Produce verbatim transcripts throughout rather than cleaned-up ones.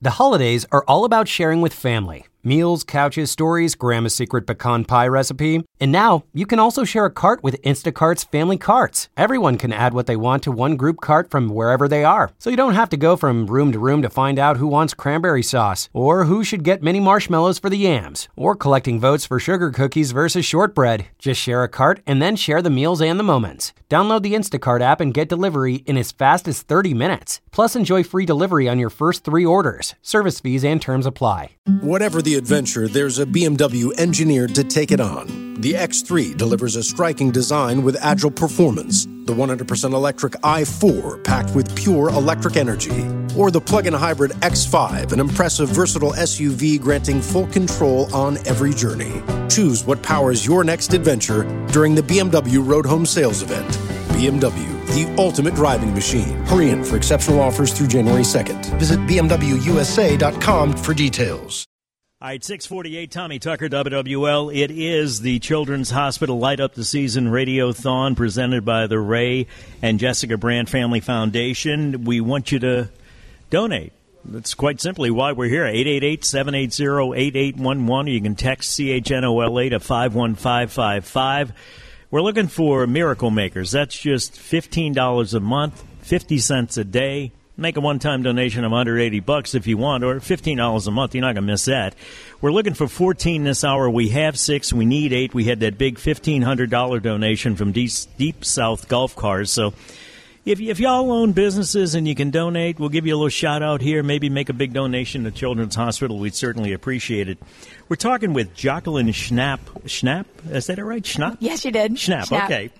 The holidays are all about sharing with family. Meals, couches, stories, Grandma's secret pecan pie recipe. And now, you can also share a cart with Instacart's Family Carts. Everyone can add what they want to one group cart from wherever they are. So you don't have to go from room to room to find out who wants cranberry sauce, or who should get mini marshmallows for the yams, or collecting votes for sugar cookies versus shortbread. Just share a cart and then share the meals and the moments. Download the Instacart app and get delivery in as fast as thirty minutes. Plus, enjoy free delivery on your first three orders. Service fees and terms apply. Whatever the adventure, there's a B M W engineered to take it on. The X three delivers a striking design with agile performance. The one hundred percent electric i four, packed with pure electric energy. Or the plug-in hybrid X five, an impressive, versatile S U V granting full control on every journey. Choose what powers your next adventure during the B M W Road Home Sales Event. B M W, the ultimate driving machine. Hurry in for exceptional offers through January second. Visit b m w u s a dot com for details. All right, six forty-eight, Tommy Tucker, W W L. It is the Children's Hospital Light Up the Season Radiothon presented by the Ray and Jessica Brandt Family Foundation. We want you to donate. That's quite simply why we're here. eight eight eight, seven eight zero, eight eight one one. Or you can text C H N O L A to five one five five five. We're looking for miracle makers. That's just fifteen dollars a month, fifty cents a day. Make a one-time donation of one hundred eighty bucks if you want, or fifteen dollars a month. You're not going to miss that. We're looking for fourteen this hour. We have six. We need eight. We had that big fifteen hundred dollars donation from Deep, Deep South Golf Cars. So if, if y'all own businesses and you can donate, we'll give you a little shout-out here. Maybe make a big donation to Children's Hospital. We'd certainly appreciate it. We're talking with Jacqueline Schnapp. Schnapp? Is that it right? Schnapp? Yes, you did. Schnapp, Schnapp. Okay.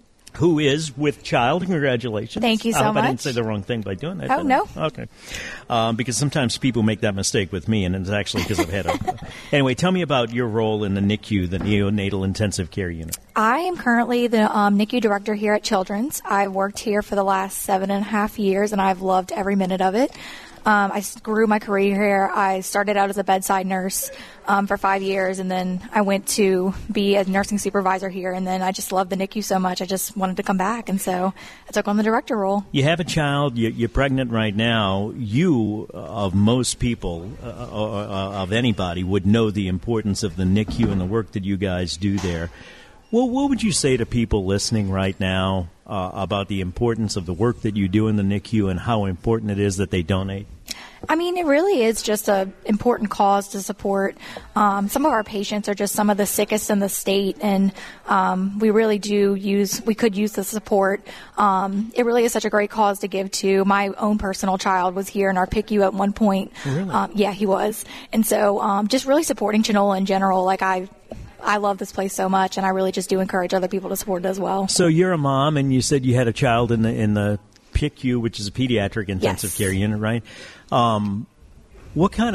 Who is with child. Congratulations. Thank you so I hope much. I didn't say the wrong thing by doing that. Oh, no. Okay. Um, because sometimes people make that mistake with me, and it's actually because I've had a... Anyway, tell me about your role in the N I C U, the Neonatal Intensive Care Unit. I am currently the um, N I C U director here at Children's. I've worked here for the last seven and a half years, and I've loved every minute of it. Um, I grew my career here. I started out as a bedside nurse um, for five years, and then I went to be a nursing supervisor here, and then I just loved the N I C U so much, I just wanted to come back, and so I took on the director role. You have a child. You're pregnant right now. You, of most people, uh, uh, of anybody, would know the importance of the N I C U and the work that you guys do there. Well, what would you say to people listening right now uh, about the importance of the work that you do in the N I C U and how important it is that they donate? I mean, it really is just an important cause to support. Um, some of our patients are just some of the sickest in the state, and um, we really do use, we could use the support. Um, it really is such a great cause to give to. My own personal child was here in our P I C U at one point. Really? Um, yeah, he was. And so um, just really supporting Chinola in general, like I I love this place so much, and I really just do encourage other people to support it as well. So you're a mom, and you said you had a child in the in the P I C U, which is a pediatric intensive Yes. care unit, right? Um, what kind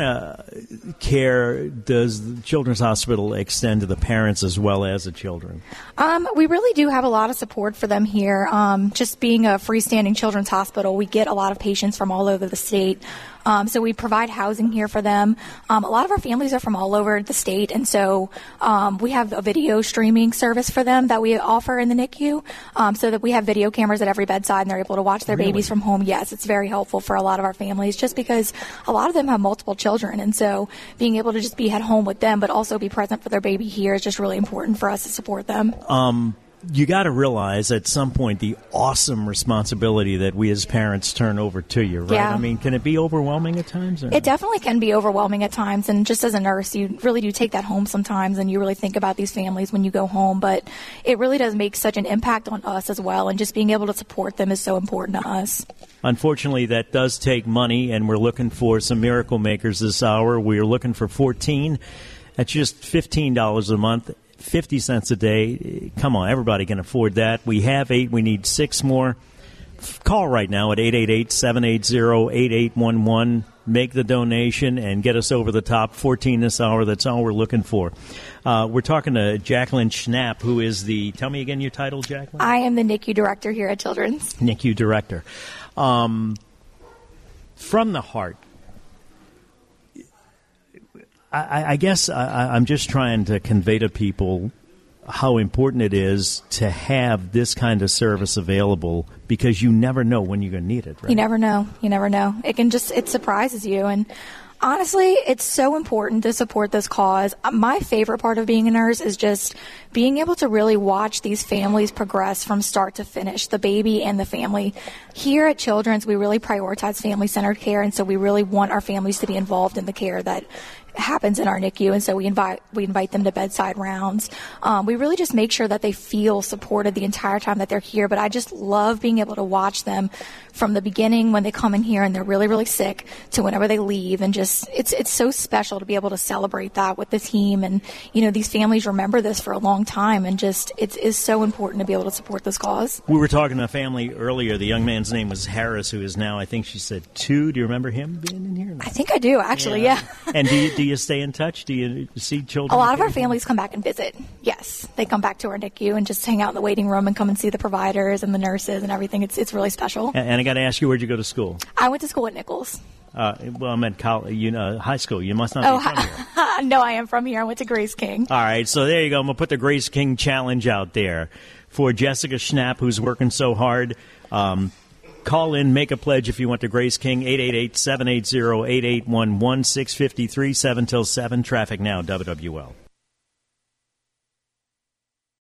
of care does the Children's Hospital extend to the parents as well as the children? Um, we really do have a lot of support for them here. Um, just being a freestanding children's hospital, we get a lot of patients from all over the state. Um, so we provide housing here for them. Um, a lot of our families are from all over the state, and so um, we have a video streaming service for them that we offer in the N I C U, um, so that we have video cameras at every bedside, and they're able to watch their Really? babies from home. Yes, it's very helpful for a lot of our families, just because a lot of them have multiple children, and so being able to just be at home with them, but also be present for their baby here is just really important for us to support them. Um, you got to realize at some point the awesome responsibility that we as parents turn over to you, right? Yeah. I mean, can it be overwhelming at times? Or? It definitely can be overwhelming at times, and just as a nurse, you really do take that home sometimes, and you really think about these families when you go home, but it really does make such an impact on us as well, and just being able to support them is so important to us. Unfortunately, that does take money, and we're looking for some miracle makers this hour. We're looking for fourteen. That's just fifteen dollars a month. fifty cents a day. Come on, everybody can afford that. We have eight. We need six more. Call right now at eight eight eight, seven eight zero, eight eight one one. Make the donation and get us over the top. fourteen this hour. That's all we're looking for. Uh, we're talking to Jacqueline Schnapp, who is the, tell me again your title, Jacqueline? I am the N I C U director here at Children's. N I C U director. Um, from the heart, I, I guess I, I'm just trying to convey to people how important it is to have this kind of service available, because you never know when you're going to need it, right? You never know. You never know. It can just, it surprises you. And honestly, it's so important to support this cause. My favorite part of being a nurse is just being able to really watch these families progress from start to finish, the baby and the family. Here at Children's, we really prioritize family-centered care, and so we really want our families to be involved in the care that happens in our N I C U, and so we invite we invite them to bedside rounds. Um, we really just make sure that they feel supported the entire time that they're here, but I just love being able to watch them from the beginning when they come in here and they're really, really sick to whenever they leave, and just it's it's so special to be able to celebrate that with the team. And, you know, these families remember this for a long time, and just it is so important to be able to support this cause. We were talking to a family earlier. The young man's name was Harris, who is now, I think she said, two. Do you remember him being in here? I think I do, actually, yeah. yeah. And do you, do you stay in touch? Do you see children? A lot of our families come back and visit. Yes, they come back to our N I C U and just hang out in the waiting room and come and see the providers and the nurses and everything. It's it's really special. And, and I got to ask you, where'd you go to school? I went to school at Nichols. Uh, well, I meant college, you know, high school. You must not oh, be from hi- here. No, I am from here. I went to Grace King. All right, so there you go. I'm going to put the Grace King Challenge out there for Jessica Schnapp, who's working so hard. Um, call in, make a pledge if you want to Grace King, eight eight eight, seven eight zero, eight eight one one, six five three, seven till seven. Traffic now, W W L.